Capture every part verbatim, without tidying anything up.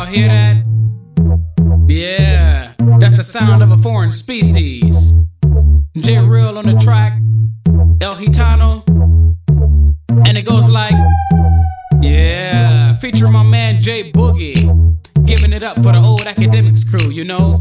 hear that? Yeah, that's the sound of a foreign species. J Real on the track, El Gitano, and it goes like, yeah, featuring my man J Boogie, giving it up for the old academics crew, you know.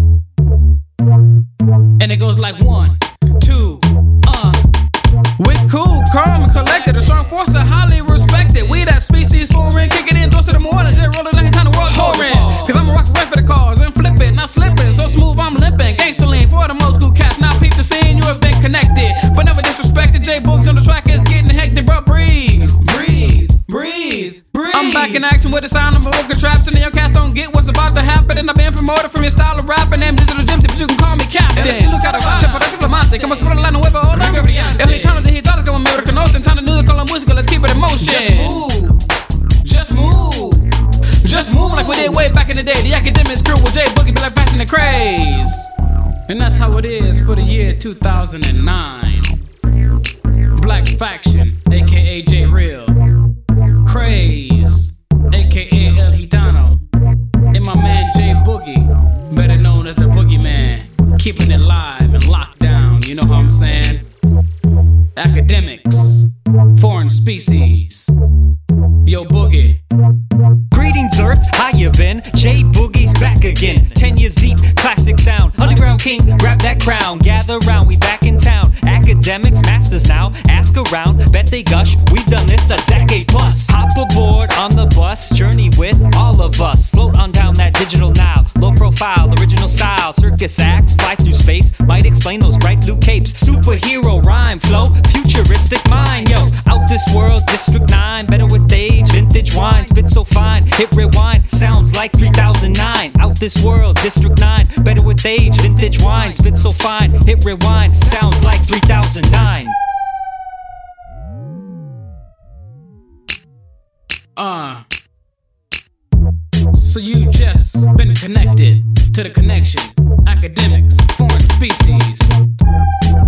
And it goes like one, two, uh. We cool, calm, and collected, a strong force and highly respected. We that species foreign, kicking in doors to the morning, J Rollin' like kind of world touring. Cause I'm a rock away for the cars and flipping, not slipping, so smooth I'm limping. Gangsta lean for the most cool cats. Now peep the scene, you have been connected, but never disrespected. J Boogs on the track is getting hectic, bro. Breathe, breathe, breathe, breathe. I'm back in action with the sound of a vocal traps, and your cats don't get what's about to happen. And I've been promoted from your style of rapping, named Digital Gypsy, but you can call me Captain. Look at the tempo, that's flamante, como si fuera la nueva ola. El Gitano de Gitanos como me reconocen, tan nudo con la música, let's keep it in motion. Just move, just move, just move like we did way back in the day. The academics crew with J Boogie be like fashion and craze. And that's how it is for the year two thousand nine. Black Faction, aka J Real, Craze, aka El Gitano, and my man J Boogie, better known as the Boogeyman, keeping it live and locked down, you know how I'm saying? Academics, foreign species, Yo Boogie. Greetings Earth, how you been? J Boogie's back again. Ten years deep, classic sound. Underground king, grab that crown. Gather round, we back in town. Academics, masters now. Ask around, bet they gush. We've done this a decade plus. Hop aboard on the bus, journey with all of us. Float on down that digital now. Low profile, original style. Circus acts, fly through space. Might explain those bright blue capes. Superhero rhyme flow, futuristic mind. Yo, out this world, District nine. Better with age, vintage wine. Spit so fine, hit rewind. Sounds like three thousand nine. Out this world, District nine. Better with age, vintage wine. Spit so fine, hit rewind. Sounds like three thousand nine. Uh. So you just been connected to the connection. Academics, foreign species.